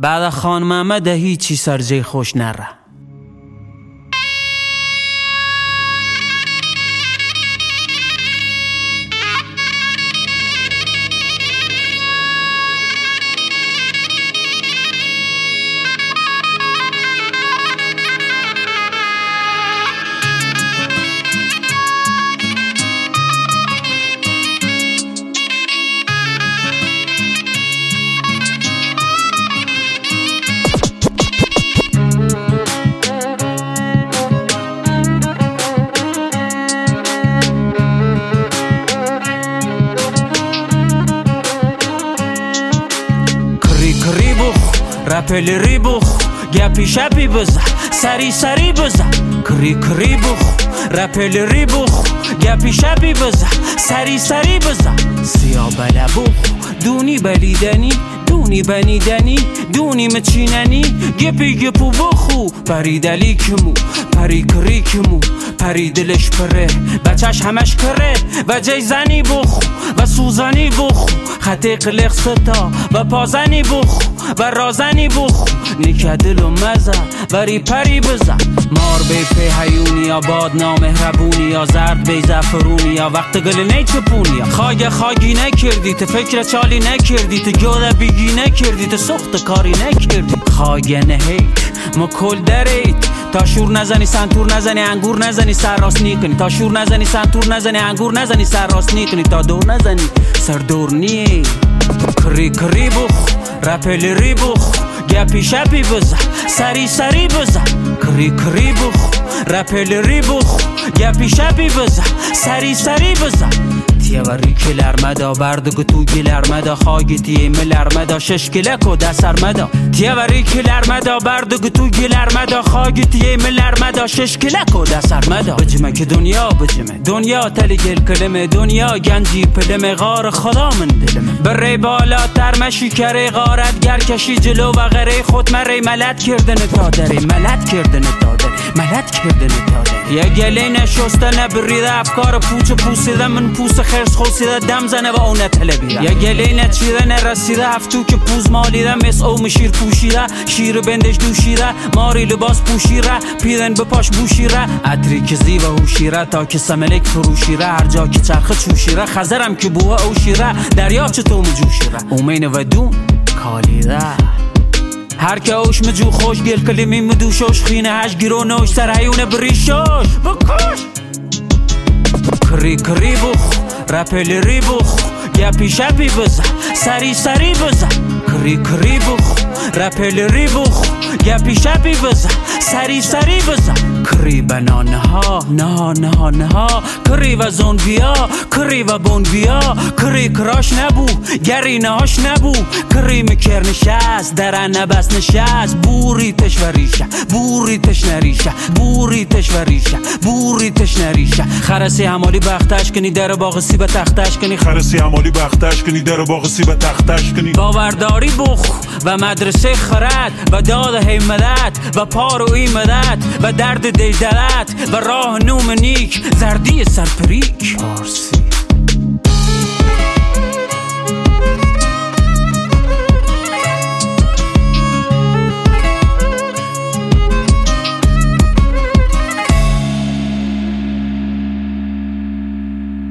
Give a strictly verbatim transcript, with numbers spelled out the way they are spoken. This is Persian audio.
بعد خان محمد هیچی سرجه خوش نره. رپلی ری بخ گپی شپی بزن سری سری بزن کری کری بخ رپلی ری بخ گپی شپی بزن سری سری بزن سیا بله بخ دونی بلیدنی دونی بنیدنی دونی مچیننی گپی گپو بخو پری دلی کمو پری کری کمو پری دلش پره بچش همش کره و جای زنی بخو و سوزنی بخو خطی قلق ستا و پازنی بخو و رازنی بخو نیکدل و مزه وری پری بزن مار بی پی حیونی یا باد نامهربونی یا زرد بی زفرونی یا وقت گل نیچپونی یا خاگ خاگی نکردی تو فکر چالی نکردی تو گوده بیگی نکردی تو سخت کاری نکردی خاگ نهید ما کل درید تا شور نزنی سنتور نزنی انگور نزنی سر راست نیکنی تا شور نزنی سنتور نزنی انگور نزنی سر راست نیکنی تا دور نزنی سر دور نی کری کری بخ رپلی ری بخ گپی شپی بزن سری سری بزن کری کری بخ رپلی ری بخ گپی شپی بزن سری سری بزن تیوری کلرمدا بردگو تو گلرمدا خاگیتی ملرمدا شش کلکو دسرمدا تیوری کلرمدا بردگو تو گلرمدا خاگیتی ملرمدا شش کلکو دسرمدا بجمه که دنیا بجمه دنیا تلی گل کلمه دنیا گنجی پلمه غار خدا من دلمه بره بالا ترمشی کره غارت گر کشی جلو و غره خود مره ملت کردن تا داره ملت کردن تا داره ملت کردن تا داره یه گله نشسته نبریده افکار پوچ پوسیده من پوس خرس خوسیده دم زنه و اونه تلبیده یه گله نچیده نرسیده هفتو که پوز مالیده مس او مشیر پوشیده شیر بندش دوشیده ماری لباس پوشیره پیرن بپاش بوشیره عطری که زیوه هوشیره تا که سملک فروشیره هر جا که چرخه چوشیره خزرم که بوه او شیره دریا چطور مجوشیره اومین و دون کالیده هر که اوش مجو خوش گل کلیمی مدوشوش خینه هش گیرو نوش سر حیونه بریشوش بکش کری کری بخ رپلی ری بخ گپی شپی بزن سری سری بزن کری کری بخ رپلی ری بخ گپی شپی بزن سری سری بزن کری بنانه ها نه نه نه کری و زون بیا کری و بون بیا کری کراش نبو گری نهاش نبو کری مکر نشست درن نبست نشست بوری تش و ریشه بوری تش نریشه بوری تش و ریشه بوری تش نریشه خرسی همالی بختش کنی در باغ سیب تختش کنی خرسی همالی بختش کنی در باغ سیب تختش کنی باورداری بخ و مدرسه خرد و داد حیمدت و پاروی مدد و درد دیدلت و راه نوم نیک زردی سرپریک پارسی